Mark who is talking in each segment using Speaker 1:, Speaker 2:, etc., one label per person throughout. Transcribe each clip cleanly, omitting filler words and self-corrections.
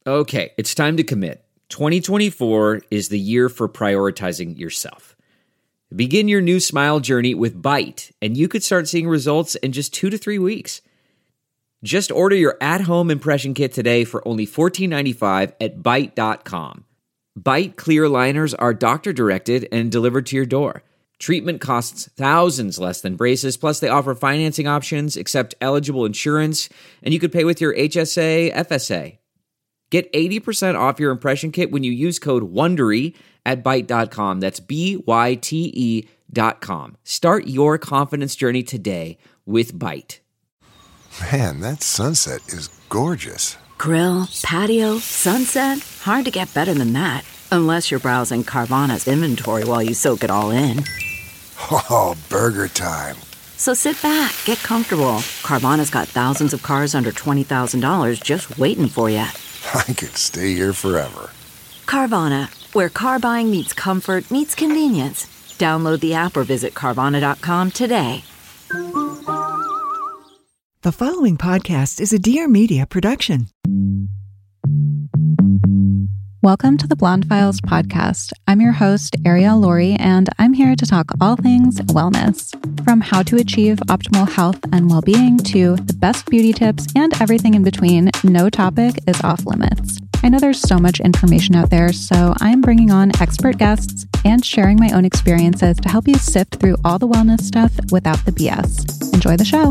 Speaker 1: Okay, it's time to commit. 2024 is the year for prioritizing yourself. Begin your new smile journey with Byte, and you could start seeing results in just 2 to 3 weeks. Just order your at-home impression kit today for only $14.95 at Byte.com. Byte clear liners are doctor-directed and delivered to your door. Treatment costs thousands less than braces, plus they offer financing options, accept eligible insurance, and you could pay with your HSA, FSA. Get 80% off your impression kit when you use code WONDERY at Byte.com. That's BYTE.com. Start your confidence journey today with Byte.
Speaker 2: Man, that sunset is gorgeous.
Speaker 3: Grill, patio, sunset. Hard to get better than that. Unless you're browsing Carvana's inventory while you soak it all in.
Speaker 2: Oh, burger time.
Speaker 3: So sit back, get comfortable. Carvana's got thousands of cars under $20,000 just waiting for you.
Speaker 2: I could stay here forever.
Speaker 3: Carvana, where car buying meets comfort meets convenience. Download the app or visit Carvana.com today.
Speaker 4: The following podcast is a Dear Media production.
Speaker 5: Welcome to the Blonde Files podcast. I'm your host, Ariel Laurie, and I'm here to talk all things wellness. From how to achieve optimal health and well-being to the best beauty tips and everything in between, no topic is off limits. I know there's so much information out there, so I'm bringing on expert guests and sharing my own experiences to help you sift through all the wellness stuff without the BS. Enjoy the show.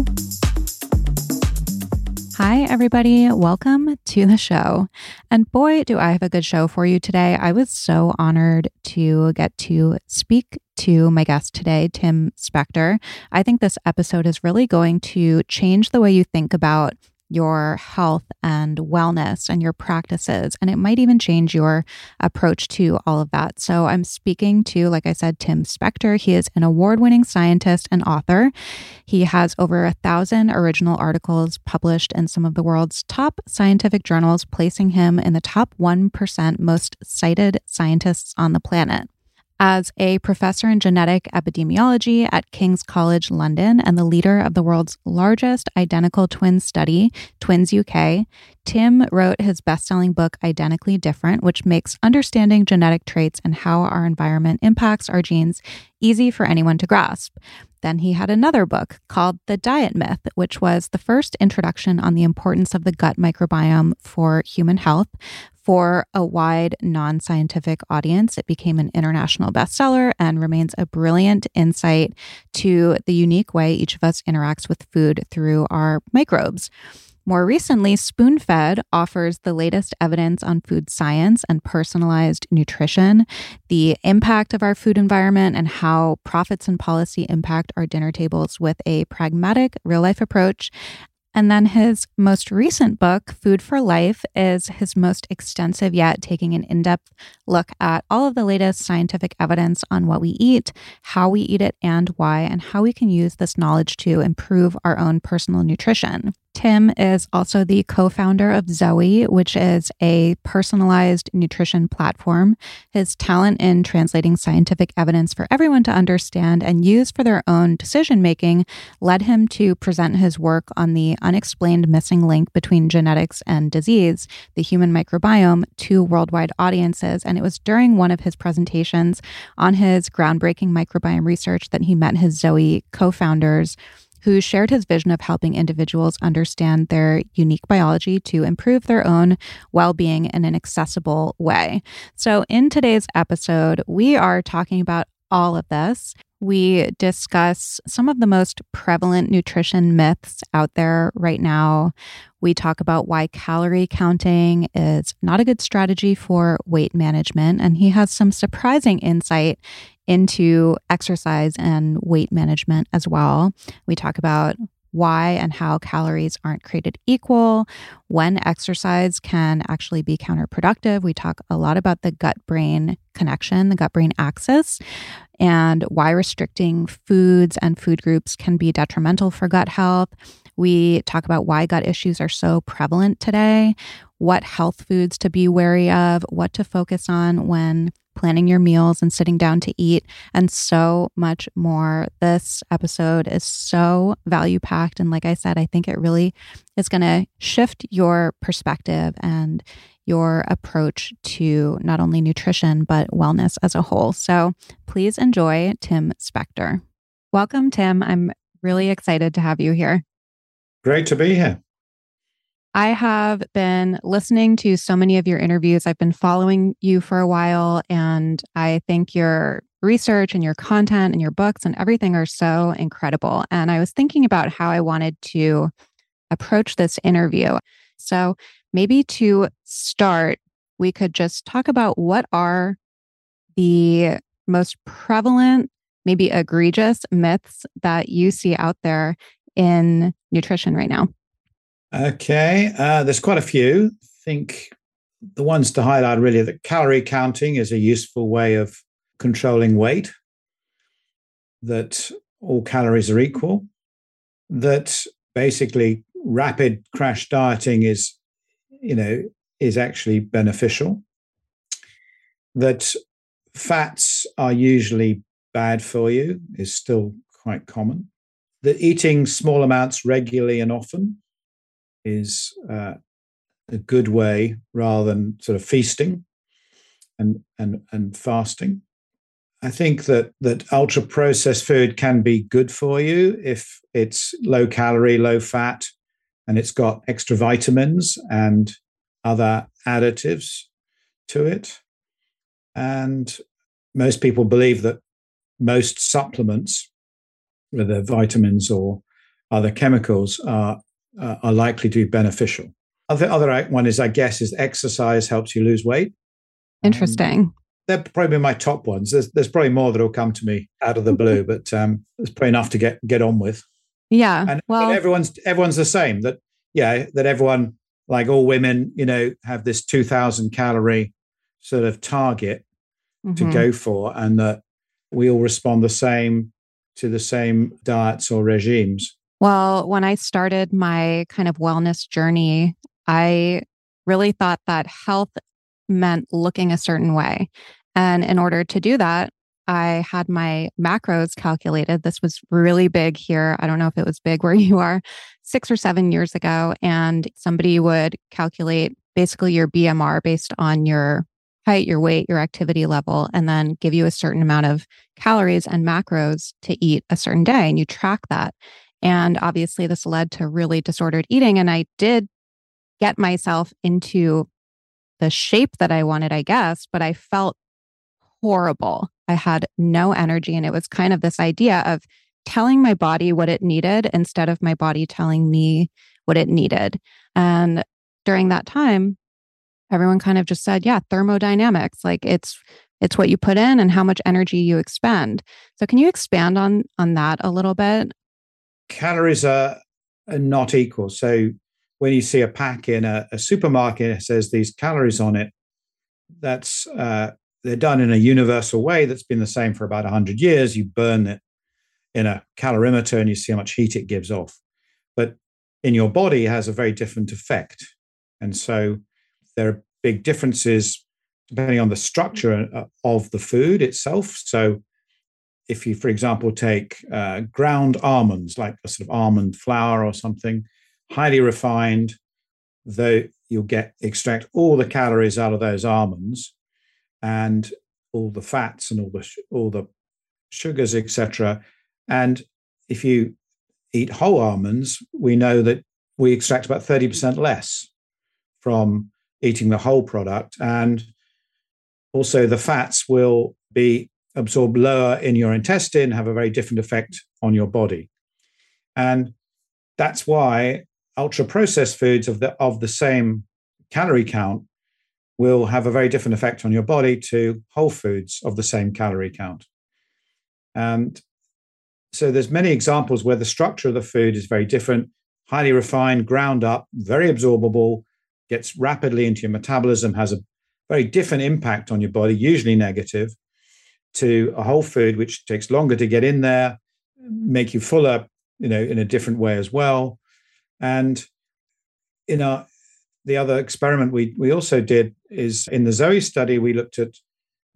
Speaker 5: Hi, everybody. Welcome to the show. And boy, do I have a good show for you today. I was so honored to get to speak to my guest today, Tim Spector. I think this episode is really going to change the way you think about your health and wellness and your practices. And it might even change your approach to all of that. So I'm speaking to, like I said, Tim Spector. He is an award-winning scientist and author. He has over 1,000 original articles published in some of the world's top scientific journals, placing him in the top 1% most cited scientists on the planet. As a professor in genetic epidemiology at King's College London and the leader of the world's largest identical twin study, Twins UK, Tim wrote his best-selling book, Identically Different, which makes understanding genetic traits and how our environment impacts our genes easy for anyone to grasp. Then he had another book called The Diet Myth, which was the first introduction on the importance of the gut microbiome for human health. For a wide non-scientific audience, it became an international bestseller and remains a brilliant insight to the unique way each of us interacts with food through our microbes. More recently, Spoon-Fed offers the latest evidence on food science and personalized nutrition, the impact of our food environment, and how profits and policy impact our dinner tables with a pragmatic, real-life approach. And then his most recent book, Food for Life, is his most extensive yet, taking an in-depth look at all of the latest scientific evidence on what we eat, how we eat it, and why, and how we can use this knowledge to improve our own personal nutrition. Tim is also the co-founder of Zoe, which is a personalized nutrition platform. His talent in translating scientific evidence for everyone to understand and use for their own decision-making led him to present his work on the unexplained missing link between genetics and disease, the human microbiome, to worldwide audiences. And it was during one of his presentations on his groundbreaking microbiome research that he met his Zoe co-founders, who shared his vision of helping individuals understand their unique biology to improve their own well-being in an accessible way. So in today's episode, we are talking about all of this. We discuss some of the most prevalent nutrition myths out there right now. We talk about why calorie counting is not a good strategy for weight management, and he has some surprising insight into exercise and weight management as well. We talk about why and how calories aren't created equal, when exercise can actually be counterproductive. We talk a lot about the gut-brain connection, the gut-brain axis, and why restricting foods and food groups can be detrimental for gut health. We talk about why gut issues are so prevalent today, what health foods to be wary of, what to focus on when planning your meals and sitting down to eat, and so much more. This episode is so value-packed. And like I said, I think it really is going to shift your perspective and your approach to not only nutrition, but wellness as a whole. So please enjoy Tim Spector. Welcome, Tim. I'm really excited to have you here.
Speaker 6: Great to be here.
Speaker 5: I have been listening to so many of your interviews. I've been following you for a while, and I think your research and your content and your books and everything are so incredible. And I was thinking about how I wanted to approach this interview. So maybe to start, we could just talk about what are the most prevalent, maybe egregious myths that you see out there in nutrition right now.
Speaker 6: Okay, there's quite a few. I think the ones to highlight really that calorie counting is a useful way of controlling weight, that all calories are equal, that basically rapid crash dieting is actually beneficial, that fats are usually bad for you is still quite common, that eating small amounts regularly and often is a good way rather than sort of feasting and fasting. I think that ultra processed food can be good for you if it's low calorie, low fat, and it's got extra vitamins and other additives to it. And most people believe that most supplements, whether vitamins or other chemicals, are likely to be beneficial. Other one is, I guess, is exercise helps you lose weight.
Speaker 5: Interesting.
Speaker 6: They're probably my top ones. There's probably more that will come to me out of the blue, but there's probably enough to get on with.
Speaker 5: Yeah.
Speaker 6: And well, everyone's the same. That everyone, like all women, have this 2,000 calorie sort of target to go for, and that we all respond the same to the same diets or regimes.
Speaker 5: Well, when I started my kind of wellness journey, I really thought that health meant looking a certain way. And in order to do that, I had my macros calculated. This was really big here. I don't know if it was big where you are 6 or 7 years ago. And somebody would calculate basically your BMR based on your height, your weight, your activity level, and then give you a certain amount of calories and macros to eat a certain day. And you track that. And obviously this led to really disordered eating. And I did get myself into the shape that I wanted, I guess, but I felt horrible. I had no energy. And it was kind of this idea of telling my body what it needed instead of my body telling me what it needed. And during that time, everyone kind of just said, yeah, thermodynamics, like it's what you put in and how much energy you expend. So can you expand on that a little bit?
Speaker 6: Calories are not equal. So when you see a pack in a supermarket, it says these calories on it, that's they're done in a universal way that's been the same for about 100 years. You burn it in a calorimeter and you see how much heat it gives off. But in your body, it has a very different effect. And so there are big differences depending on the structure of the food itself. So if you, for example, take ground almonds, like a sort of almond flour or something, highly refined, though you'll extract all the calories out of those almonds and all the fats and all the sugars, etc. And if you eat whole almonds, we know that we extract about 30% less from eating the whole product. And also the fats will be absorbed lower in your intestine, have a very different effect on your body. And that's why ultra-processed foods of the same calorie count will have a very different effect on your body to whole foods of the same calorie count. And so there's many examples where the structure of the food is very different, highly refined, ground up, very absorbable, gets rapidly into your metabolism, has a very different impact on your body, usually negative, to a whole food, which takes longer to get in there, make you fuller, in a different way as well. And in the other experiment we also did is in the Zoe study, we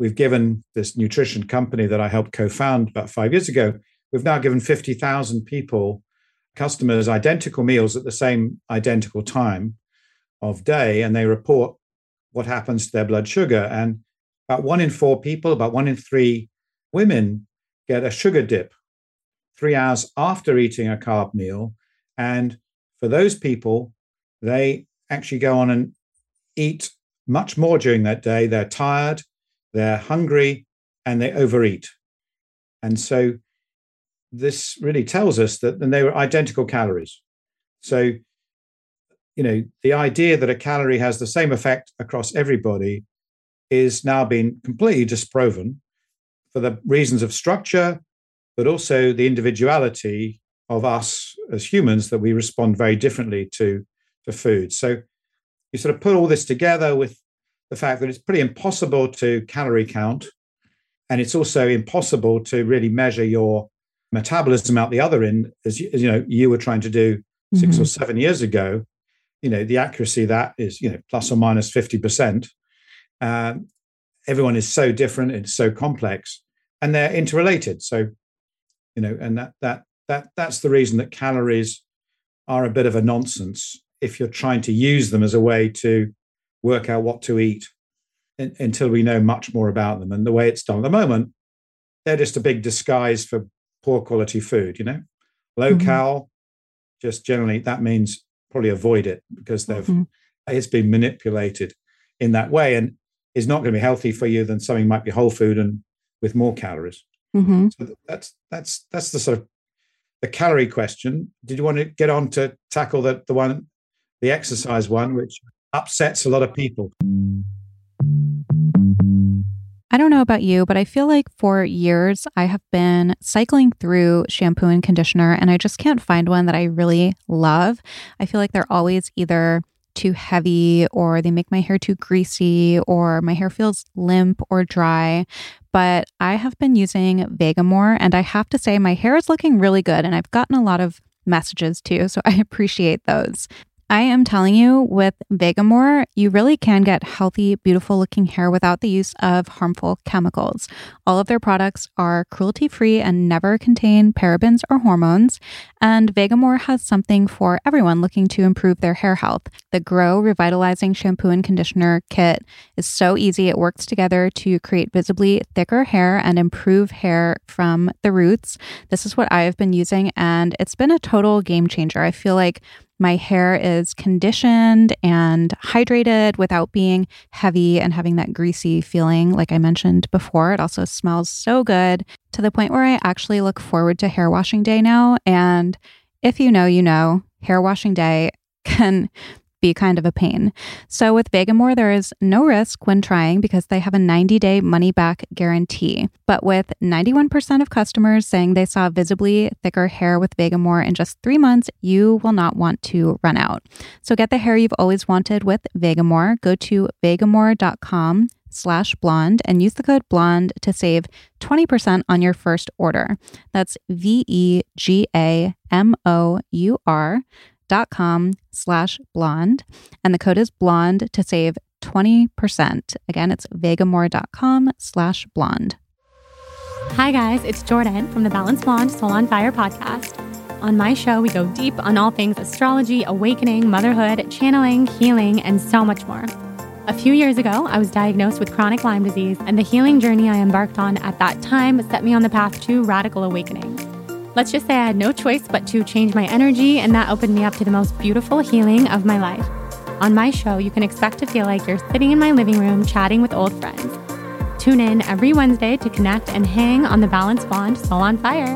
Speaker 6: we've given this nutrition company that I helped co-found about 5 years ago, we've now given 50,000 people, customers, identical meals at the same identical time of day, and they report what happens to their blood sugar. And about 1 in 4 people, about 1 in 3 women get a sugar dip 3 hours after eating a carb meal. And for those people, they actually go on and eat much more during that day. They're tired, they're hungry, and they overeat. And so this really tells us that they were identical calories. So, the idea that a calorie has the same effect across everybody is now being completely disproven for the reasons of structure, but also the individuality of us as humans, that we respond very differently to food. So you sort of put all this together with the fact that it's pretty impossible to calorie count, and it's also impossible to really measure your metabolism out the other end, as you were trying to do 6 or 7 years ago. The accuracy of that is plus or minus 50%. Everyone is so different, it's so complex, and they're interrelated. So and that's the reason that calories are a bit of a nonsense if you're trying to use them as a way to work out what to eat until we know much more about them. And the way it's done at the moment, they're just a big disguise for poor quality food. Low cal, just generally that means probably avoid it, because it's been manipulated in that way, and is not going to be healthy for you than something might be whole food and with more calories. So that's the sort of the calorie question. Did you want to get on to tackle the exercise one, which upsets a lot of people?
Speaker 5: I don't know about you, but I feel like for years I have been cycling through shampoo and conditioner, and I just can't find one that I really love. I feel like they're always either too heavy, or they make my hair too greasy, or my hair feels limp or dry. But I have been using Vegamour, and I have to say my hair is looking really good, and I've gotten a lot of messages too, so I appreciate those. I am telling you, with Vegamour, you really can get healthy, beautiful looking hair without the use of harmful chemicals. All of their products are cruelty-free and never contain parabens or hormones. And Vegamour has something for everyone looking to improve their hair health. The Grow Revitalizing Shampoo and Conditioner Kit is so easy. It works together to create visibly thicker hair and improve hair from the roots. This is what I have been using, and it's been a total game changer. I feel like my hair is conditioned and hydrated without being heavy and having that greasy feeling like I mentioned before. It also smells so good, to the point where I actually look forward to hair washing day now. And if you know, hair washing day can be kind of a pain. So with Vegamour, there is no risk when trying, because they have a 90-day money-back guarantee. But with 91% of customers saying they saw visibly thicker hair with Vegamour in just 3 months, you will not want to run out. So get the hair you've always wanted with Vegamour. Go to vegamour.com/blonde and use the code blonde to save 20% on your first order. That's vegamour.com/blonde, and the code is blonde to save 20%. Again, it's vegamour.com/blonde.
Speaker 7: Hi guys, it's Jordan from the Balanced Blonde Soul on Fire podcast. On my show, we go deep on all things astrology, awakening, motherhood, channeling, healing, and so much more. A few years ago, I was diagnosed with chronic Lyme disease, and the healing journey I embarked on at that time set me on the path to radical awakening. Let's just say I had no choice but to change my energy, and that opened me up to the most beautiful healing of my life. On my show, you can expect to feel like you're sitting in my living room chatting with old friends. Tune in every Wednesday to connect and hang on the Balanced Blonde Soul on Fire.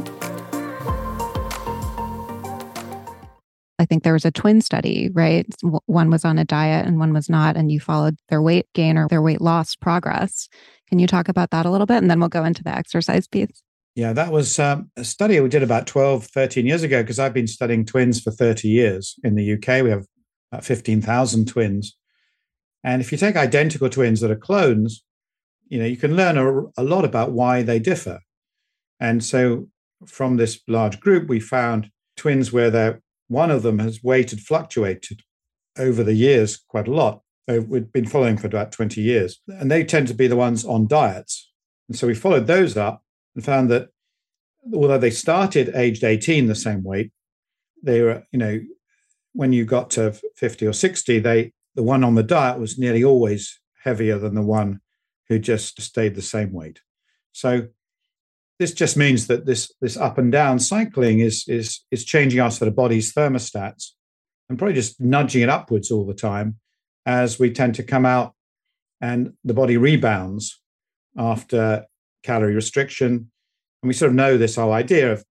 Speaker 5: I think there was a twin study, right? One was on a diet and one was not, and you followed their weight gain or their weight loss progress. Can you talk about that a little bit? And then we'll go into the exercise piece.
Speaker 6: Yeah, that was a study we did about 12, 13 years ago, because I've been studying twins for 30 years in the UK. We have about 15,000 twins. And if you take identical twins that are clones, you can learn a lot about why they differ. And so from this large group, we found twins where one of them has weight had fluctuated over the years quite a lot. we'd been following for about 20 years. And they tend to be the ones on diets. And so we followed those up and found that although they started aged 18 the same weight, they were, when you got to 50 or 60, the one on the diet was nearly always heavier than the one who just stayed the same weight. So this just means that this up and down cycling is changing our sort of body's thermostats and probably just nudging it upwards all the time as we tend to come out and the body rebounds after calorie restriction. And we sort of know this whole idea of,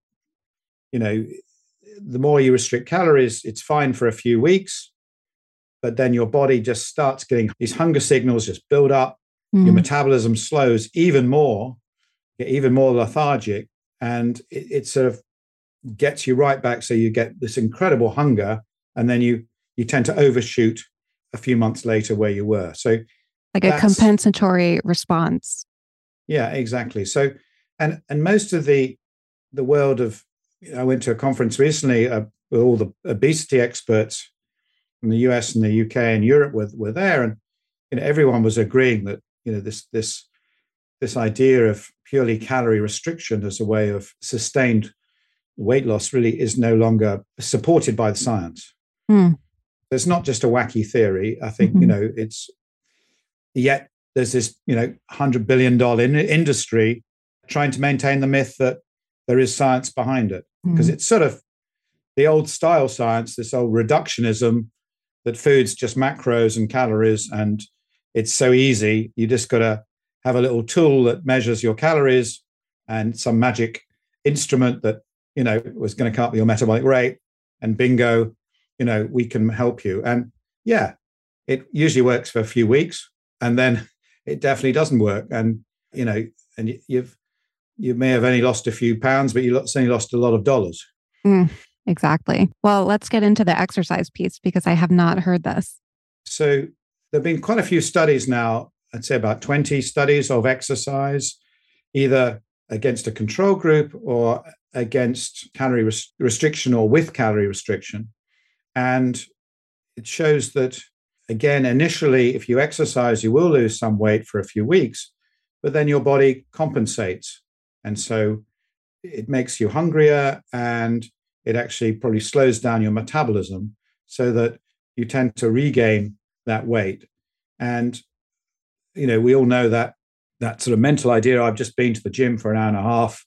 Speaker 6: the more you restrict calories, it's fine for a few weeks, but then your body just starts getting these hunger signals just build up. Your metabolism slows even more, get even more lethargic, and it sort of gets you right back. So you get this incredible hunger, and then you tend to overshoot a few months later where you were. So
Speaker 5: like a compensatory response.
Speaker 6: Yeah, exactly. So, and most of the world of, I went to a conference recently with all the obesity experts from the US and the UK and Europe were there, and everyone was agreeing that this idea of purely calorie restriction as a way of sustained weight loss really is no longer supported by the science. It's not just a wacky theory. I think it's yet there's this $100 billion industry trying to maintain the myth that there is science behind it, because it's sort of the old style science, this old reductionism that food's just macros and calories, and it's so easy. You just got to have a little tool that measures your calories and some magic instrument that was going to cut your metabolic rate, and bingo, we can help you. And yeah, it usually works for a few weeks, and then it definitely doesn't work. And and you may have only lost a few pounds, but you only lost a lot of dollars.
Speaker 5: Exactly. Well, let's get into the exercise piece, because I have not heard this.
Speaker 6: So there have been quite a few studies now, I'd say about 20 studies of exercise, either against a control group or against calorie restriction or with calorie restriction. And it shows that, again, initially, if you exercise, you will lose some weight for a few weeks, but then your body compensates. And so it makes you hungrier, and it actually probably slows down your metabolism so that you tend to regain that weight. And, we all know that sort of mental idea, I've just been to the gym for an hour and a half,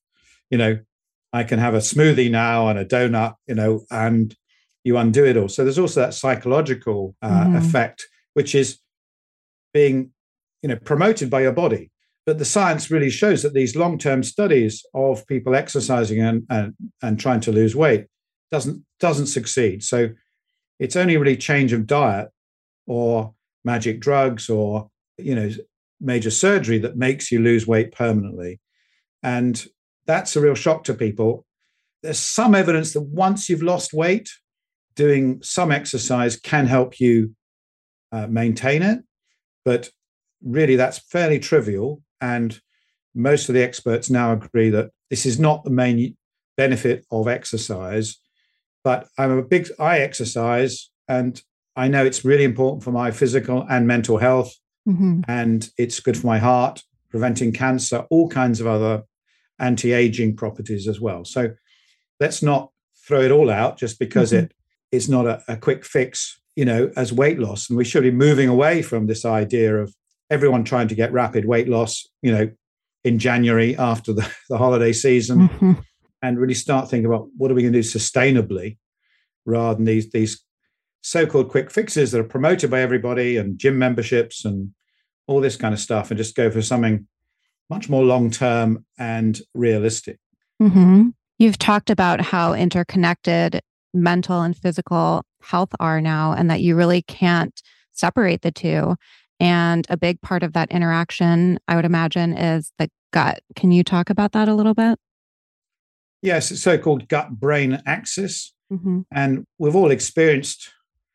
Speaker 6: I can have a smoothie now and a donut, and you undo it all. So there's also that psychological effect, which is being, promoted by your body. But the science really shows that these long-term studies of people exercising and trying to lose weight doesn't succeed. So it's only really change of diet or magic drugs or, major surgery that makes you lose weight permanently. And that's a real shock to people. There's some evidence that once you've lost weight, doing some exercise can help you maintain it. But really, that's fairly trivial. And most of the experts now agree that this is not the main benefit of exercise. But I exercise, and I know it's really important for my physical and mental health. And it's good for my heart, preventing cancer, all kinds of other anti-aging properties as well. So let's not throw it all out just because it's not a quick fix, as weight loss. And we should be moving away from this idea of everyone trying to get rapid weight loss, in January after the holiday season, and really start thinking about what are we going to do sustainably, rather than these so-called quick fixes that are promoted by everybody and gym memberships and all this kind of stuff, and just go for something much more long-term and realistic.
Speaker 5: You've talked about how interconnected mental and physical health are now, and that you really can't separate the two. And a big part of that interaction, I would imagine, is the gut. Can you talk about that a little bit?
Speaker 6: Yes, it's so-called gut-brain axis. And we've all experienced,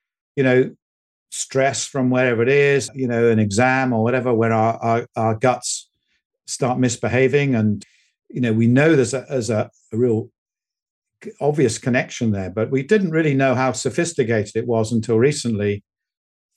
Speaker 6: stress from wherever it is, an exam or whatever, where our guts start misbehaving. And, we know there's a real obvious connection there, but we didn't really know how sophisticated it was until recently,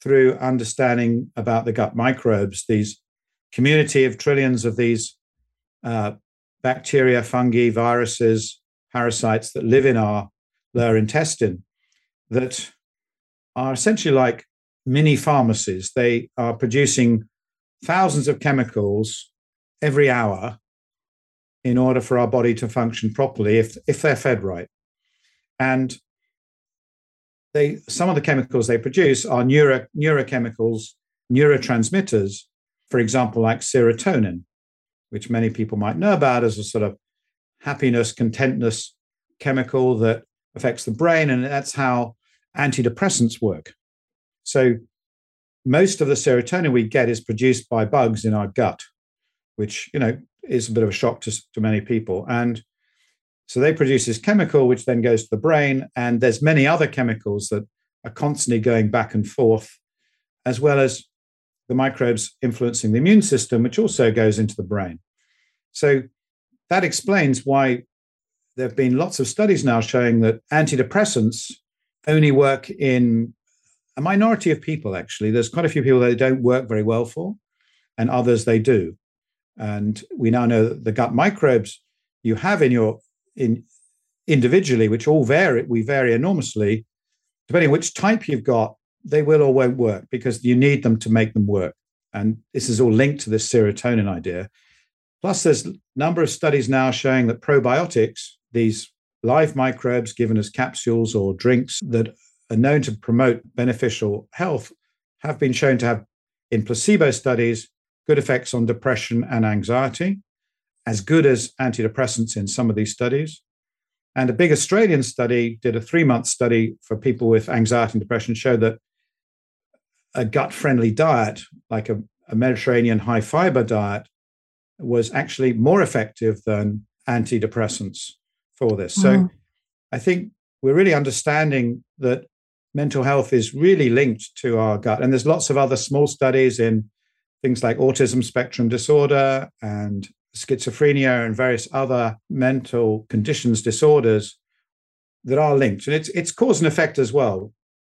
Speaker 6: through understanding about the gut microbes, these community of trillions of these bacteria, fungi, viruses, parasites that live in our lower intestine, that are essentially like mini pharmacies. They are producing thousands of chemicals every hour in order for our body to function properly if they're fed right. And some of the chemicals they produce are neurochemicals, neurotransmitters, for example, like serotonin, which many people might know about as a sort of happiness, contentness chemical that affects the brain. And that's how antidepressants work. So most of the serotonin we get is produced by bugs in our gut, which, is a bit of a shock to many people. And so they produce this chemical, which then goes to the brain. And there's many other chemicals that are constantly going back and forth, as well as the microbes influencing the immune system, which also goes into the brain. So that explains why there have been lots of studies now showing that antidepressants only work in a minority of people, actually. There's quite a few people that they don't work very well for, and others they do. And we now know that the gut microbes you have individually, which all we vary enormously, depending on which type you've got, they will or won't work because you need them to make them work. And this is all linked to this serotonin idea. Plus, there's a number of studies now showing that probiotics, these live microbes given as capsules or drinks that are known to promote beneficial health, have been shown to have, in placebo studies, good effects on depression and anxiety, as good as antidepressants in some of these studies. And a big Australian study did a 3-month study for people with anxiety and depression, showed that a gut-friendly diet, like a Mediterranean high-fiber diet, was actually more effective than antidepressants for this. So I think we're really understanding that mental health is really linked to our gut. And there's lots of other small studies in things like autism spectrum disorder and schizophrenia and various other mental conditions, disorders that are linked. And it's cause and effect as well.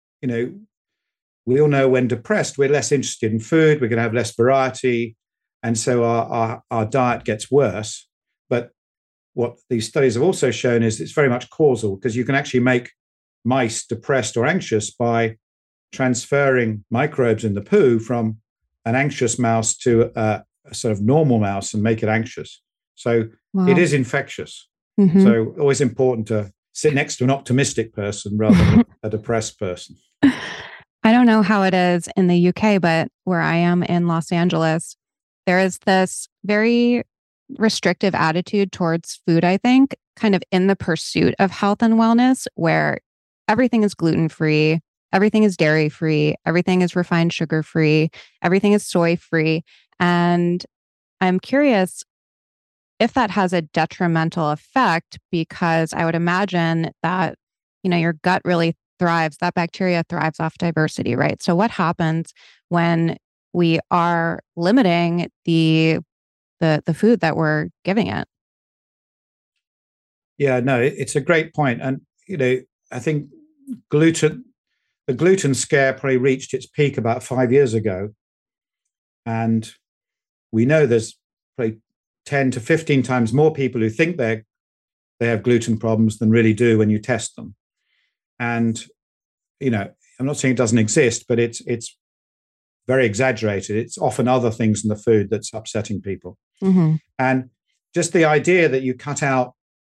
Speaker 6: We all know when depressed, we're less interested in food, we're going to have less variety. And so our diet gets worse. But what these studies have also shown is it's very much causal, because you can actually make mice depressed or anxious by transferring microbes in the poo from an anxious mouse to a sort of normal mouse and make it anxious. So It is infectious. Mm-hmm. So always important to sit next to an optimistic person rather than a depressed person.
Speaker 5: I don't know how it is in the UK, but where I am in Los Angeles, there is this very restrictive attitude towards food, I think, kind of in the pursuit of health and wellness, where everything is gluten-free, everything is dairy-free, everything is refined sugar-free, everything is soy-free. And I'm curious if that has a detrimental effect, because I would imagine that, your gut really thrives, that bacteria thrives off diversity, right? So what happens when we are limiting the food that we're giving it?
Speaker 6: Yeah, no, it's a great point. And, I think the gluten scare probably reached its peak about 5 years ago. And we know there's probably 10 to 15 times more people who think they have gluten problems than really do when you test them. And, I'm not saying it doesn't exist, but it's very exaggerated. It's often other things in the food that's upsetting people. Mm-hmm. And just the idea that you cut out,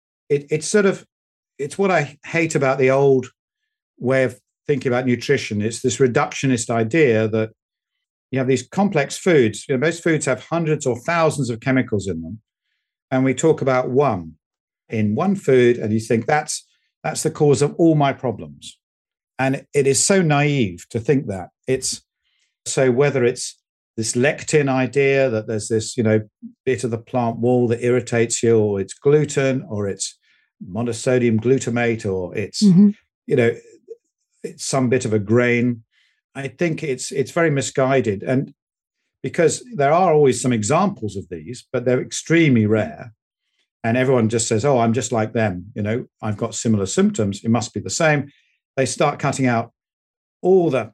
Speaker 6: it's what I hate about the old way of thinking about nutrition. It's this reductionist idea that you have these complex foods. Most foods have hundreds or thousands of chemicals in them. And we talk about one in one food, and you think that's the cause of all my problems. And it is so naive to think that. So whether it's this lectin idea that there's this, bit of the plant wall that irritates you, or it's gluten, or it's monosodium glutamate, or it's, it's some bit of a grain. I think it's very misguided. And because there are always some examples of these, but they're extremely rare. And everyone just says, oh, I'm just like them. I've got similar symptoms. It must be the same. They start cutting out all the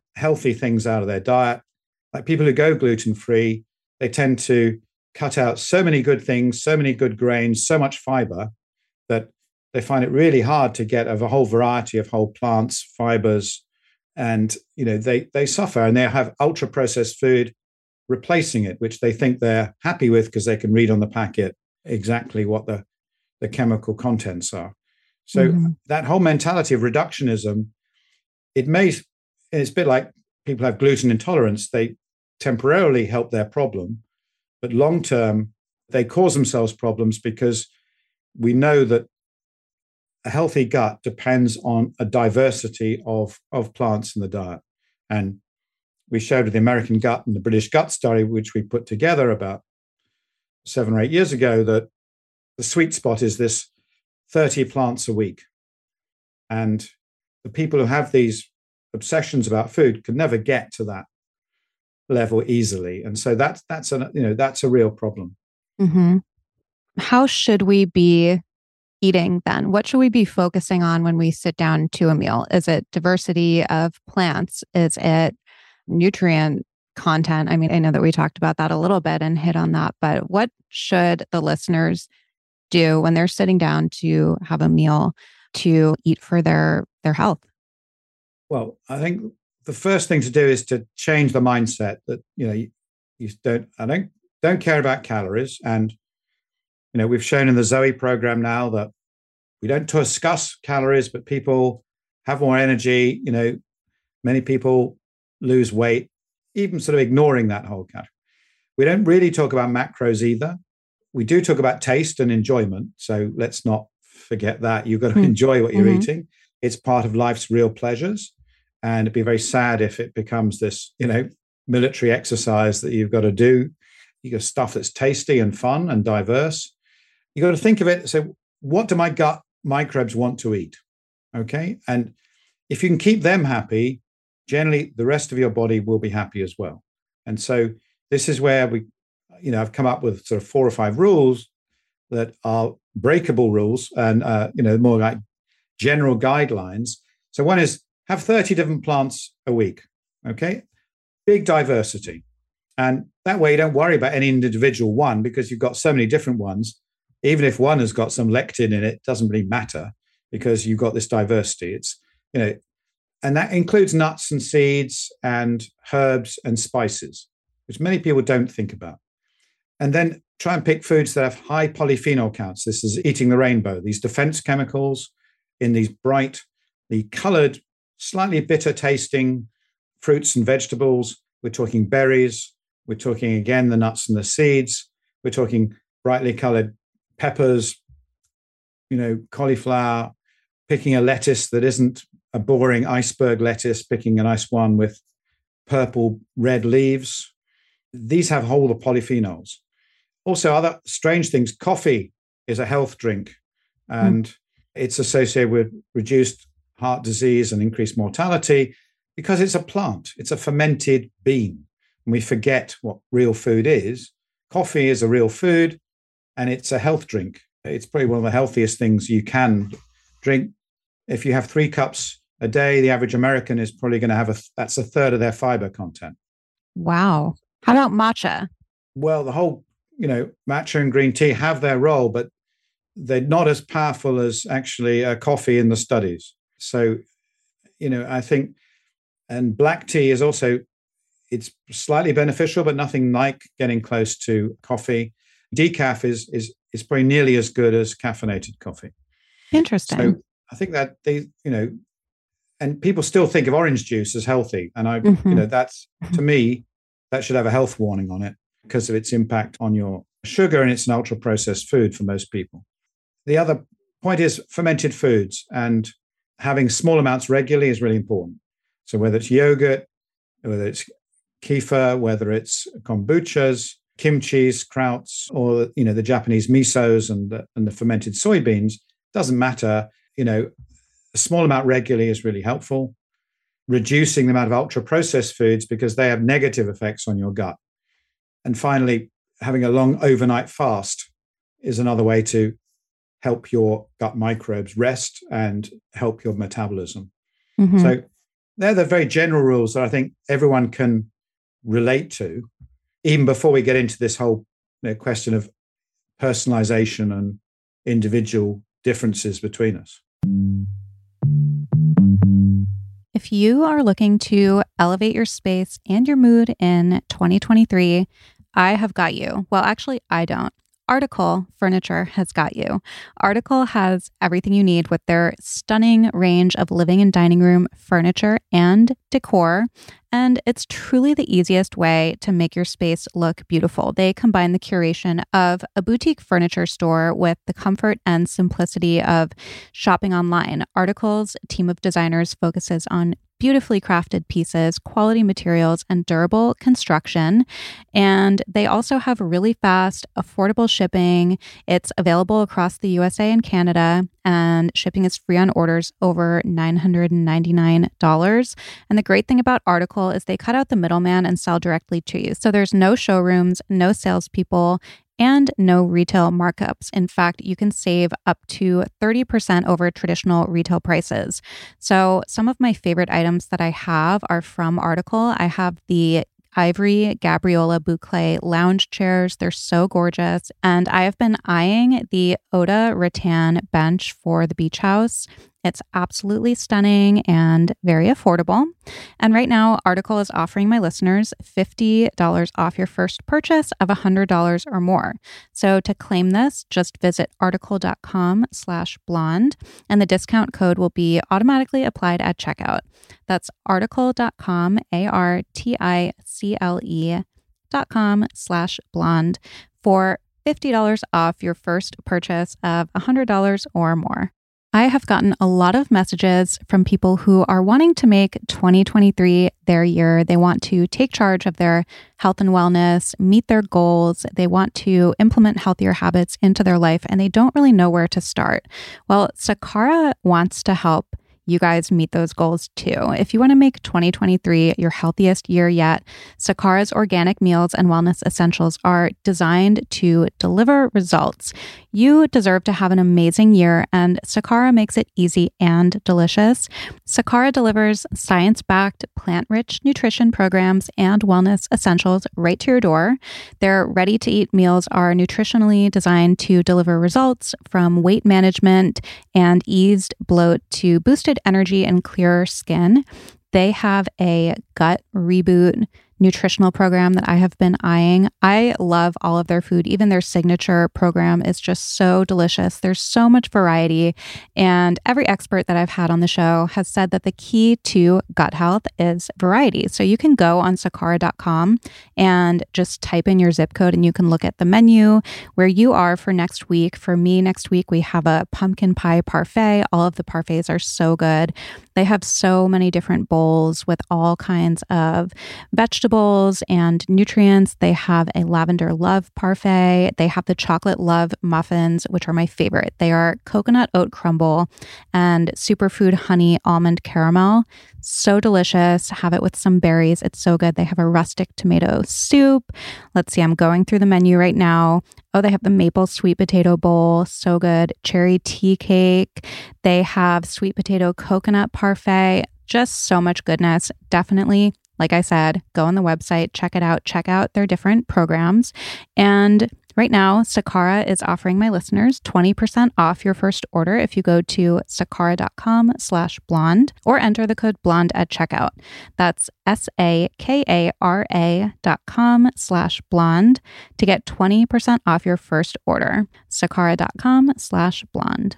Speaker 6: healthy things out of their diet. Like people who go gluten-free, they tend to cut out so many good things, so many good grains, so much fiber that they find it really hard to get a whole variety of whole plants, fibers, and they suffer, and they have ultra-processed food replacing it, which they think they're happy with because they can read on the packet exactly what the chemical contents are. So that whole mentality of reductionism, it's a bit like people have gluten intolerance. They temporarily help their problem, but long term, they cause themselves problems because we know that a healthy gut depends on a diversity of plants in the diet. And we showed with the American Gut and the British Gut Study, which we put together about 7 or 8 years ago, that the sweet spot is this 30 plants a week. And the people who have these obsessions about food can never get to that level easily. And so that's a real problem.
Speaker 5: Mm-hmm. How should we be eating then? What should we be focusing on when we sit down to a meal? Is it diversity of plants? Is it nutrient content? I mean, I know that we talked about that a little bit and hit on that, but what should the listeners do when they're sitting down to have a meal to eat for their health?
Speaker 6: Well, I think the first thing to do is to change the mindset that, you don't care about calories. And, we've shown in the Zoe program now that we don't discuss calories, but people have more energy. Many people lose weight, even sort of ignoring that whole category. We don't really talk about macros either. We do talk about taste and enjoyment. So let's not forget that. You've got to enjoy what you're eating. It's part of life's real pleasures. And it'd be very sad if it becomes this, military exercise that you've got to do. You got stuff that's tasty and fun and diverse. You got to think of it. So what do my gut microbes want to eat? Okay. And if you can keep them happy, generally the rest of your body will be happy as well. And so this is where I've come up with sort of 4 or 5 rules that are breakable rules and, more like general guidelines. So one is have 30 different plants a week. Okay. Big diversity. And that way you don't worry about any individual one because you've got so many different ones. Even if one has got some lectin in it doesn't really matter because you've got this diversity. It's, and that includes nuts and seeds and herbs and spices, which many people don't think about. And then try and pick foods that have high polyphenol counts. This is eating the rainbow, these defense chemicals in these brightly colored, slightly bitter tasting fruits and vegetables. We're talking berries. We're talking, again, the nuts and the seeds. We're talking brightly colored peppers, cauliflower, picking a lettuce that isn't a boring iceberg lettuce, picking a nice one with purple, red leaves. These have whole of polyphenols. Also, other strange things. Coffee is a health drink, and it's associated with reduced heart disease and increased mortality because it's a plant. It's a fermented bean. And we forget what real food is. Coffee is a real food, and it's a health drink. It's probably one of the healthiest things you can drink. If you have 3 cups a day, the average American is probably going to have that's a third of their fiber content.
Speaker 5: Wow. How about matcha?
Speaker 6: Well, the whole, matcha and green tea have their role, but they're not as powerful as actually coffee in the studies. So, I think, and black tea is also, it's slightly beneficial, but nothing like getting close to coffee. Decaf is probably nearly as good as caffeinated coffee.
Speaker 5: Interesting.
Speaker 6: So I think that and people still think of orange juice as healthy. And that's, to me, that should have a health warning on it because of its impact on your sugar, and it's an ultra processed food for most people. The other point is fermented foods, and having small amounts regularly is really important. So whether it's yogurt, whether it's kefir, whether it's kombuchas, kimchis, krauts, or the Japanese misos and the fermented soybeans, doesn't matter. A small amount regularly is really helpful. Reducing the amount of ultra processed foods because they have negative effects on your gut. And finally, having a long overnight fast is another way to help your gut microbes rest and help your metabolism. So they're the very general rules that I think everyone can relate to, even before we get into this whole question of personalization and individual differences between us.
Speaker 5: If you are looking to elevate your space and your mood in 2023, I have got you. Well, actually, I don't. Article Furniture has got you. Article has everything you need with their stunning range of living and dining room furniture and decor. And it's truly the easiest way to make your space look beautiful. They combine the curation of a boutique furniture store with the comfort and simplicity of shopping online. Article's team of designers focuses on beautifully crafted pieces, quality materials, and durable construction. And they also have really fast, affordable shipping. It's available across the USA and Canada, and shipping is free on orders over $999. And the great thing about Article is they cut out the middleman and sell directly to you. So there's no showrooms, no salespeople, and no retail markups. In fact, you can save up to 30% over traditional retail prices. So some of my favorite items that I have are from Article. I have the Ivory Gabriola Boucle lounge chairs. They're so gorgeous. And I have been eyeing the Oda Rattan bench for the beach house. It's absolutely stunning and very affordable. And right now, Article is offering my listeners $50 off your first purchase of $100 or more. So to claim this, just visit article.com/blonde, and the discount code will be automatically applied at checkout. That's article.com, article.com/blonde for $50 off your first purchase of $100 or more. I have gotten a lot of messages from people who are wanting to make 2023 their year. They want to take charge of their health and wellness, meet their goals. They want to implement healthier habits into their life, and they don't really know where to start. Well, Sakara wants to help you guys meet those goals too. If you want to make 2023 your healthiest year yet, Sakara's organic meals and wellness essentials are designed to deliver results. You deserve to have an amazing year, and Sakara makes it easy and delicious. Sakara delivers science-backed, plant-rich nutrition programs and wellness essentials right to your door. Their ready-to-eat meals are nutritionally designed to deliver results from weight management and eased bloat to boosted energy and clearer skin. They have a gut reboot nutritional program that I have been eyeing. I love all of their food. Even their signature program is just so delicious. There's so much variety. And every expert that I've had on the show has said that the key to gut health is variety. So you can go on Sakara.com and just type in your zip code, and you can look at the menu where you are for next week. For me, next week, we have a pumpkin pie parfait. All of the parfaits are so good. They have so many different bowls with all kinds of vegetables and nutrients. They have a lavender love parfait. They have the chocolate love muffins, which are my favorite. They are coconut oat crumble and superfood honey almond caramel. So delicious. Have it with some berries. It's so good. They have a rustic tomato soup. Let's see, I'm going through the menu right now. Oh, they have the maple sweet potato bowl. So good. Cherry tea cake. They have sweet potato coconut parfait. Just so much goodness. Definitely, like I said, go on the website, check it out, check out their different programs. And right now, Sakara is offering my listeners 20% off your first order if you go to sakara.com/blonde or enter the code blonde at checkout. That's sakara.com/blonde to get 20% off your first order. Sakara.com/blonde.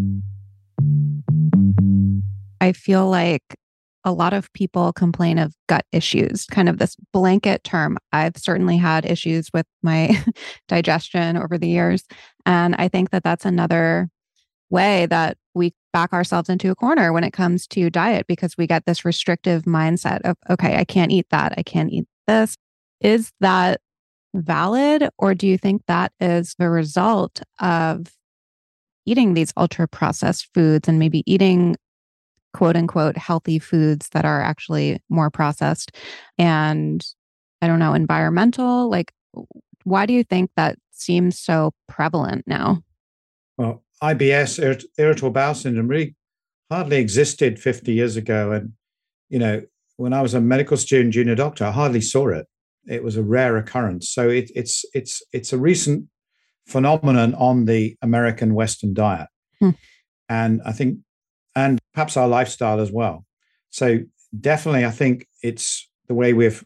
Speaker 5: I feel like a lot of people complain of gut issues, kind of this blanket term. I've certainly had issues with my digestion over the years. And I think that that's another way that we back ourselves into a corner when it comes to diet, because we get this restrictive mindset of, okay, I can't eat that. I can't eat this. Is that valid? Or do you think that is the result of eating these ultra processed foods and maybe eating quote unquote healthy foods that are actually more processed and, I don't know, environmental? Like, why do you think that seems so prevalent now?
Speaker 6: Well, IBS, irritable bowel syndrome, really hardly existed 50 years ago. And, when I was a medical student, junior doctor, I hardly saw it. It was a rare occurrence. So it's a recent phenomenon on the American Western diet. And I think, and perhaps our lifestyle as well. So definitely, I think it's the way we've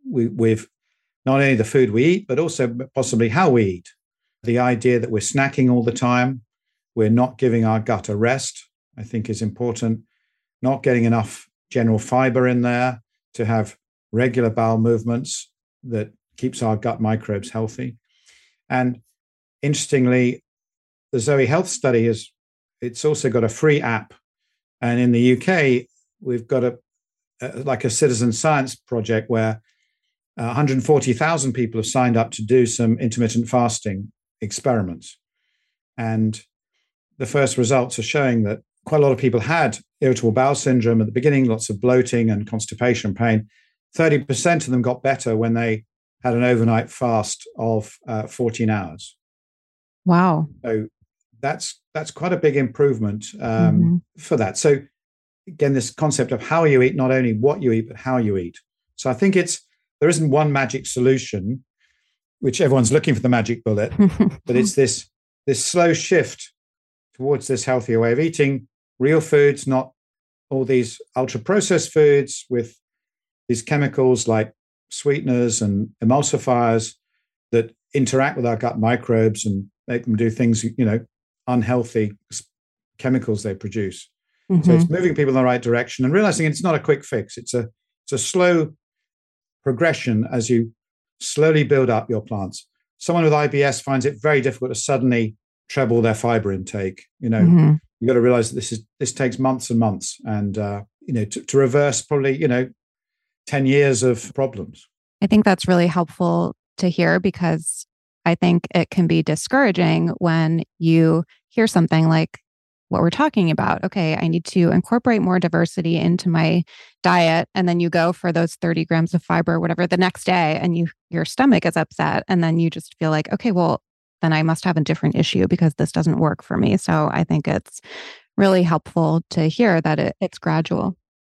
Speaker 6: not only the food we eat, but also possibly how we eat. The idea that we're snacking all the time, we're not giving our gut a rest, I think is important. Not getting enough general fiber in there to have regular bowel movements that keeps our gut microbes healthy. And interestingly, the Zoe Health study it's also got a free app. And in the UK, we've got a citizen science project where 140,000 people have signed up to do some intermittent fasting experiments. And the first results are showing that quite a lot of people had irritable bowel syndrome at the beginning, lots of bloating and constipation pain. 30% of them got better when they had an overnight fast of 14 hours.
Speaker 5: Wow.
Speaker 6: So that's quite a big improvement for that. So again, this concept of how you eat, not only what you eat, but how you eat. So I think there isn't one magic solution, which everyone's looking for the magic bullet, but it's this slow shift towards this healthier way of eating, real foods, not all these ultra-processed foods with these chemicals like sweeteners and emulsifiers that interact with our gut microbes and make them do things, unhealthy chemicals they produce. So it's moving people in the right direction and realizing it's not a quick fix. It's a slow progression as you slowly build up your plants. Someone with IBS finds it very difficult to suddenly treble their fiber intake. You've got to realize that this takes months and months, and to reverse probably 10 years of problems.
Speaker 5: I think that's really helpful to hear, because I think it can be discouraging when you hear something like what we're talking about. Okay, I need to incorporate more diversity into my diet. And then you go for those 30 grams of fiber or whatever the next day, and your stomach is upset. And then you just feel like, okay, well, then I must have a different issue because this doesn't work for me. So I think it's really helpful to hear that it's gradual.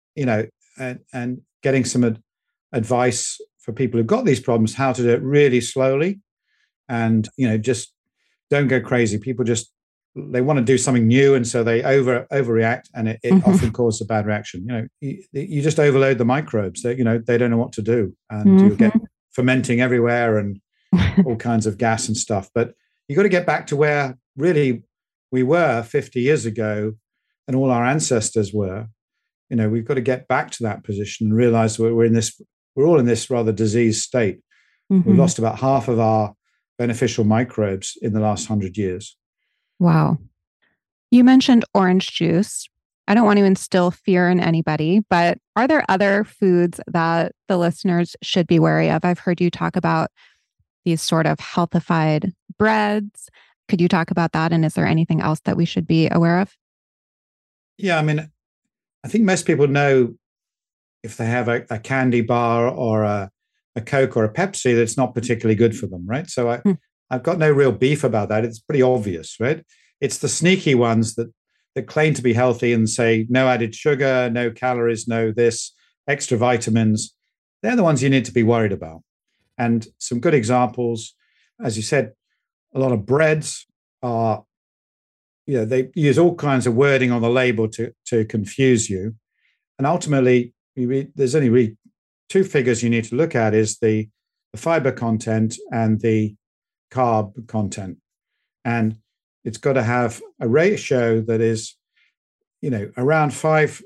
Speaker 6: And getting some advice for people who've got these problems, how to do it really slowly. And, just don't go crazy. People they want to do something new, and so they overreact, and it often causes a bad reaction. You just overload the microbes. They don't know what to do, and you get fermenting everywhere and all kinds of gas and stuff. But you got to get back to where really we were 50 years ago, and all our ancestors were. We've got to get back to that position and realize we're all in this rather diseased state. We've lost about half of our beneficial microbes in the last 100 years.
Speaker 5: Wow. You mentioned orange juice. I don't want to instill fear in anybody, but are there other foods that the listeners should be wary of? I've heard you talk about these sort of healthified breads. Could you talk about that? And is there anything else that we should be aware of?
Speaker 6: Yeah, I think most people know if they have a candy bar or a Coke or a Pepsi, that it's not particularly good for them, right? So I've got no real beef about that. It's pretty obvious, right? It's the sneaky ones that claim to be healthy and say no added sugar, no calories, no this, extra vitamins. They're the ones you need to be worried about. And some good examples, as you said, a lot of breads are, they use all kinds of wording on the label to confuse you. And ultimately, there's only really two figures you need to look at, is the fiber content and the carb content. And it's got to have a ratio that is, around 5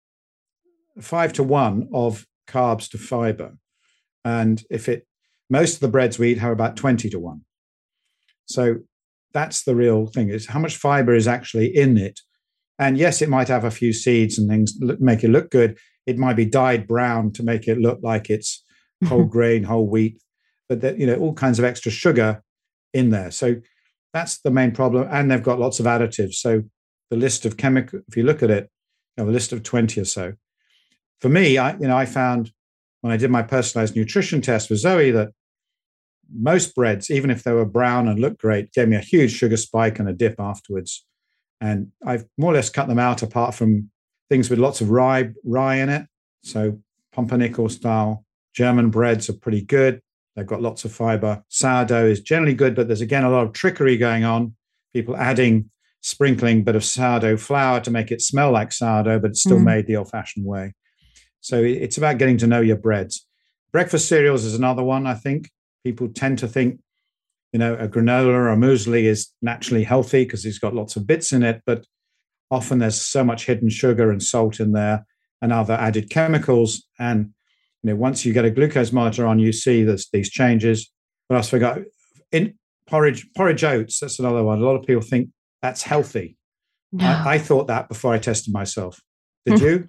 Speaker 6: to 1 of carbs to fiber. And most of the breads we eat have about 20 to 1. So that's the real thing, is how much fiber is actually in it. And yes, it might have a few seeds and things make it look good. It might be dyed brown to make it look like it's whole grain, whole wheat, but all kinds of extra sugar in there. So that's the main problem. And they've got lots of additives. So the list of chemical, if you look at it, a list of 20 or so. For me, I found when I did my personalized nutrition test with Zoe that most breads, even if they were brown and looked great, gave me a huge sugar spike and a dip afterwards. And I've more or less cut them out, apart from things with lots of rye in it. So pumpernickel style German breads are pretty good. They've got lots of fiber. Sourdough is generally good, but there's again a lot of trickery going on. People sprinkling a bit of sourdough flour to make it smell like sourdough, but it's still made the old-fashioned way. So it's about getting to know your breads. Breakfast cereals is another one, I think. People tend to think, a granola or a muesli is naturally healthy because it's got lots of bits in it, but often there's so much hidden sugar and salt in there and other added chemicals. And once you get a glucose monitor on, you see these changes. What else forgot? In porridge oats, that's another one. A lot of people think that's healthy. No. I thought that before I tested myself. Did you?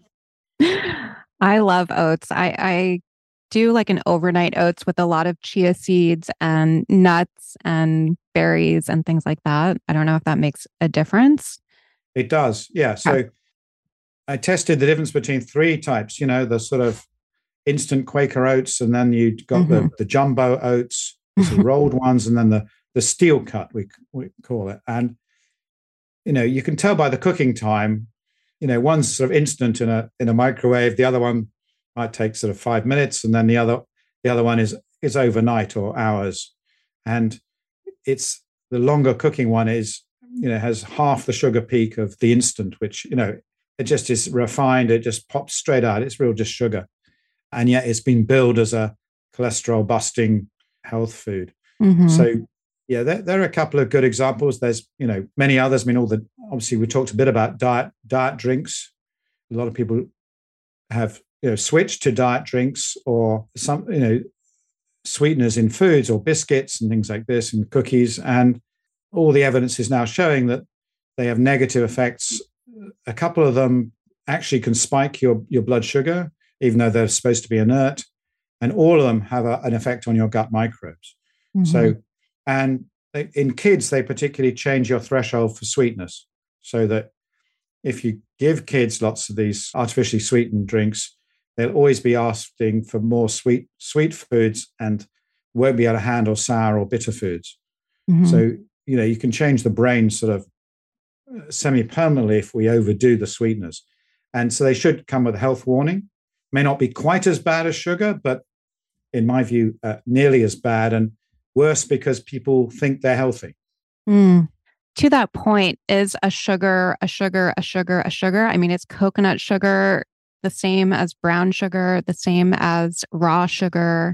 Speaker 5: I love oats. I do like an overnight oats with a lot of chia seeds and nuts and berries and things like that. I don't know if that makes a difference.
Speaker 6: It does. Yeah. So I tested the difference between three types, the sort of instant Quaker oats, and then you've got the jumbo oats, the rolled ones, and then the steel cut, we call it. And, you can tell by the cooking time, one's sort of instant in a microwave. The other one might take sort of 5 minutes, and then the other one is overnight or hours. And it's the longer cooking one is, has half the sugar peak of the instant, which, it just is refined. It just pops straight out. It's real just sugar. And yet it's been billed as a cholesterol busting health food. Mm-hmm. So yeah, there are a couple of good examples. There's, many others. I mean, obviously we talked a bit about diet drinks. A lot of people have, switched to diet drinks or some, sweeteners in foods or biscuits and things like this and cookies. And all the evidence is now showing that they have negative effects. A couple of them actually can spike your blood sugar, even though they're supposed to be inert. And all of them have an effect on your gut microbes. Mm-hmm. So, and in kids, they particularly change your threshold for sweetness, so that if you give kids lots of these artificially sweetened drinks, they'll always be asking for more sweet foods and won't be able to handle sour or bitter foods. Mm-hmm. So, you can change the brain sort of semi-permanently if we overdo the sweeteners. And so they should come with a health warning. May not be quite as bad as sugar, but in my view, nearly as bad and worse because people think they're healthy.
Speaker 5: To that point, is a sugar a sugar? I mean, it's coconut sugar, the same as brown sugar, the same as raw sugar,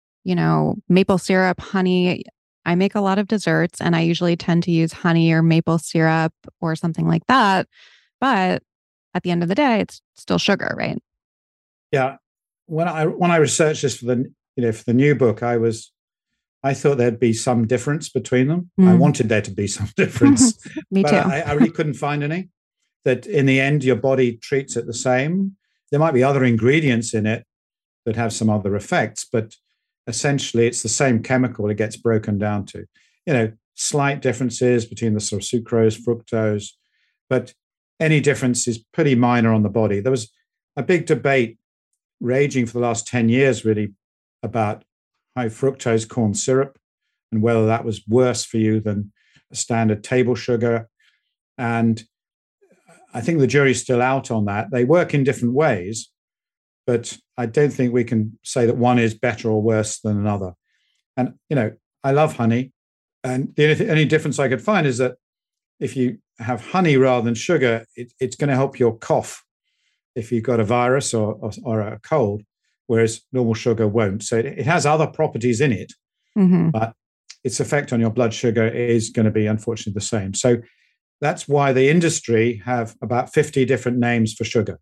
Speaker 5: maple syrup, honey. I make a lot of desserts and I usually tend to use honey or maple syrup or something like that. But at the end of the day, it's still sugar, right?
Speaker 6: Yeah. When I researched this for the new book, I thought there'd be some difference between them. I wanted there to be some difference.
Speaker 5: Me
Speaker 6: but
Speaker 5: too.
Speaker 6: I really couldn't find any. That in the end, your body treats it the same. There might be other ingredients in it that have some other effects, but essentially it's the same chemical it gets broken down to. Slight differences between the sort of sucrose, fructose, but any difference is pretty minor on the body. There was a big debate raging for the last 10 years, really, about high fructose corn syrup and whether that was worse for you than a standard table sugar. And I think the jury's still out on that. They work in different ways, but I don't think we can say that one is better or worse than another. And, I love honey. And the only difference I could find is that if you have honey rather than sugar, it's going to help your cough if you've got a virus or a cold, whereas normal sugar won't. So it has other properties in it, but its effect on your blood sugar is going to be, unfortunately, the same. So that's why the industry have about 50 different names for sugar.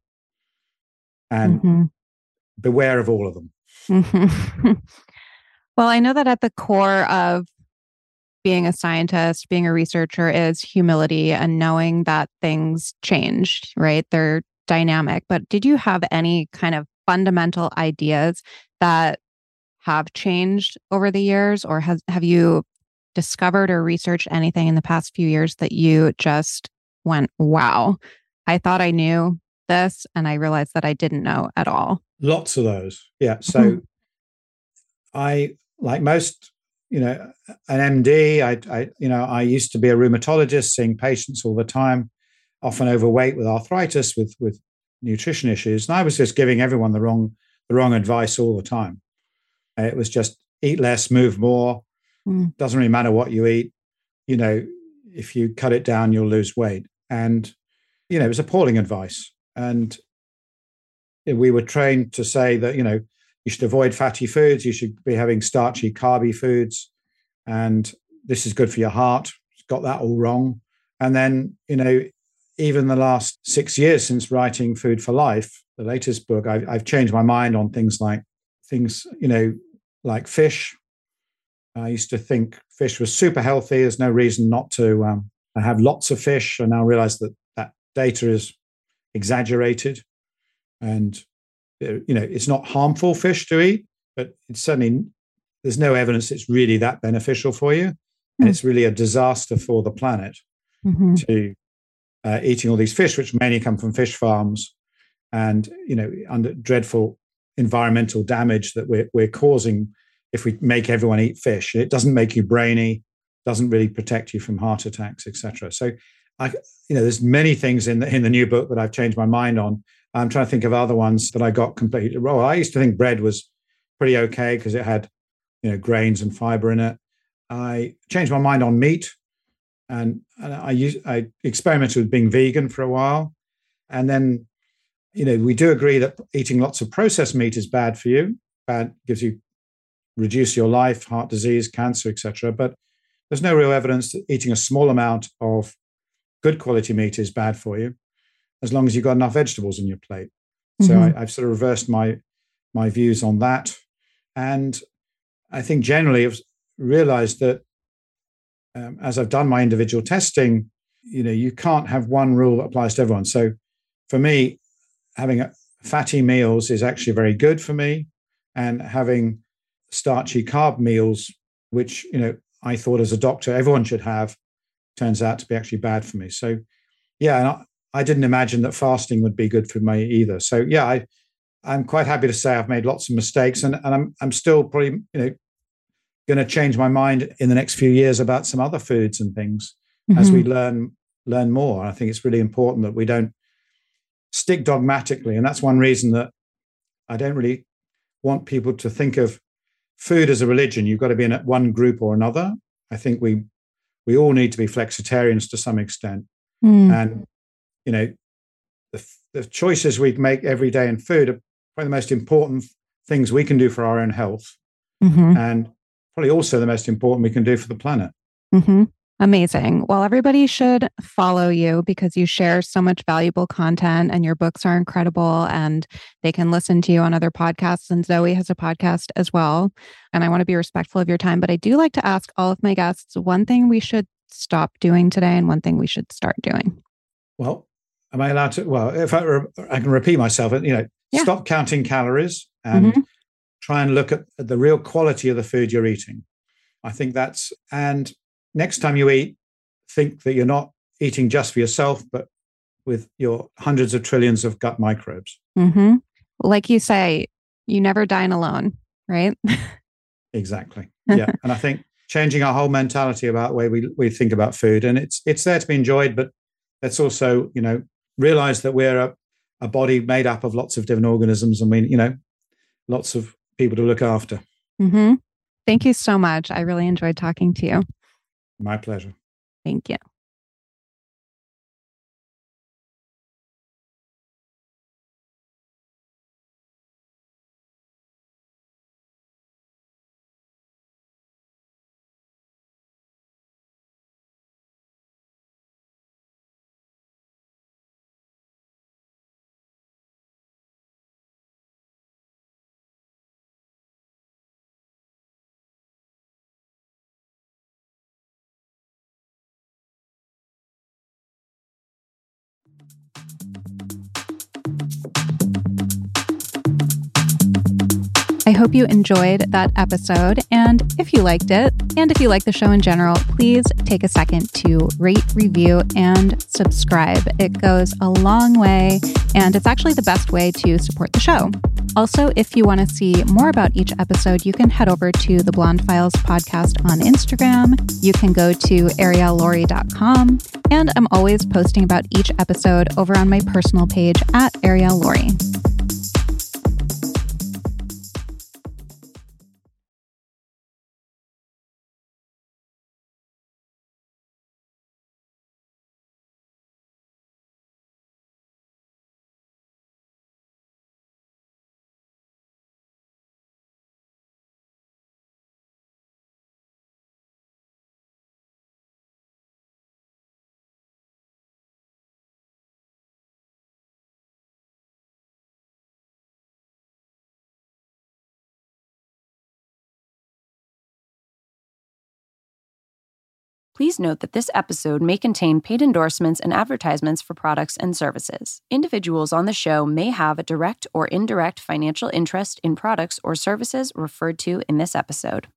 Speaker 6: And beware of all of them.
Speaker 5: Well, I know that at the core of being a scientist, being a researcher is humility and knowing that things changed, right? They're dynamic. But did you have any kind of fundamental ideas that have changed over the years, or have you discovered or researched anything in the past few years that you just went, wow, I thought I knew this and I realized that I didn't know at all?
Speaker 6: Lots of those. Yeah. So I, like most, an MD, I used to be a rheumatologist, seeing patients all the time, often overweight with arthritis, with nutrition issues. And I was just giving everyone the wrong advice all the time. It was just eat less, move more. Doesn't really matter what you eat. If you cut it down, you'll lose weight. And, it was appalling advice. And we were trained to say that, you should avoid fatty foods. You should be having starchy, carby foods. And this is good for your heart. It's got that all wrong. And then, even the last 6 years since writing Food for Life, the latest book, I've changed my mind on things like fish. I used to think fish was super healthy. There's no reason not to have lots of fish. I now realize that data is exaggerated. And, it's not harmful fish to eat, but it's certainly, there's no evidence it's really that beneficial for you. And it's really a disaster for the planet to eating all these fish, which mainly come from fish farms, and under dreadful environmental damage that we're causing if we make everyone eat fish. It doesn't make you brainy, doesn't really protect you from heart attacks, etc. So, there's many things in the new book that I've changed my mind on. I'm trying to think of other ones that I got completely wrong. I used to think bread was pretty okay because it had, grains and fiber in it. I changed my mind on meat. And I experimented with being vegan for a while. And then, we do agree that eating lots of processed meat is bad for you. Reduce your life, heart disease, cancer, etc. But there's no real evidence that eating a small amount of good quality meat is bad for you, as long as you've got enough vegetables on your plate. So I've sort of reversed my views on that. And I think generally I've realized that as I've done my individual testing, you can't have one rule that applies to everyone. So for me, having fatty meals is actually very good for me, and having starchy carb meals, which, I thought as a doctor everyone should have, turns out to be actually bad for me. So, yeah, and I didn't imagine that fasting would be good for me either. So, yeah, I'm quite happy to say I've made lots of mistakes, and I'm still probably, going to change my mind in the next few years about some other foods and things as we learn more. I think it's really important that we don't stick dogmatically. And that's one reason that I don't really want people to think of food as a religion. You've got to be in one group or another. I think we all need to be flexitarians to some extent. And, the choices we make every day in food are probably the most important things we can do for our own health. And probably also the most important we can do for the planet.
Speaker 5: Amazing. Well, everybody should follow you because you share so much valuable content and your books are incredible, and they can listen to you on other podcasts. And Zoe has a podcast as well. And I want to be respectful of your time, but I do like to ask all of my guests one thing we should stop doing today and one thing we should start doing.
Speaker 6: Well, am I allowed to? Well, if I can repeat myself, stop counting calories and try and look at the real quality of the food you're eating. I think and next time you eat, think that you're not eating just for yourself, but with your hundreds of trillions of gut microbes.
Speaker 5: Like you say, you never dine alone, right?
Speaker 6: Exactly. Yeah. And I think changing our whole mentality about the way we think about food, and it's there to be enjoyed, but let's also, realize that we're a body made up of lots of different organisms, and lots of people to look after.
Speaker 5: Thank you so much. I really enjoyed talking to you.
Speaker 6: My pleasure.
Speaker 5: Thank you. I hope you enjoyed that episode, and if you liked it, and if you like the show in general, please take a second to rate, review, and subscribe. It goes a long way, and it's actually the best way to support the show. Also, if you want to see more about each episode, you can head over to the Blonde Files podcast on Instagram. You can go to ariellaurie.com, and I'm always posting about each episode over on my personal page at Arielle Laurie.
Speaker 8: Please note that this episode may contain paid endorsements and advertisements for products and services. Individuals on the show may have a direct or indirect financial interest in products or services referred to in this episode.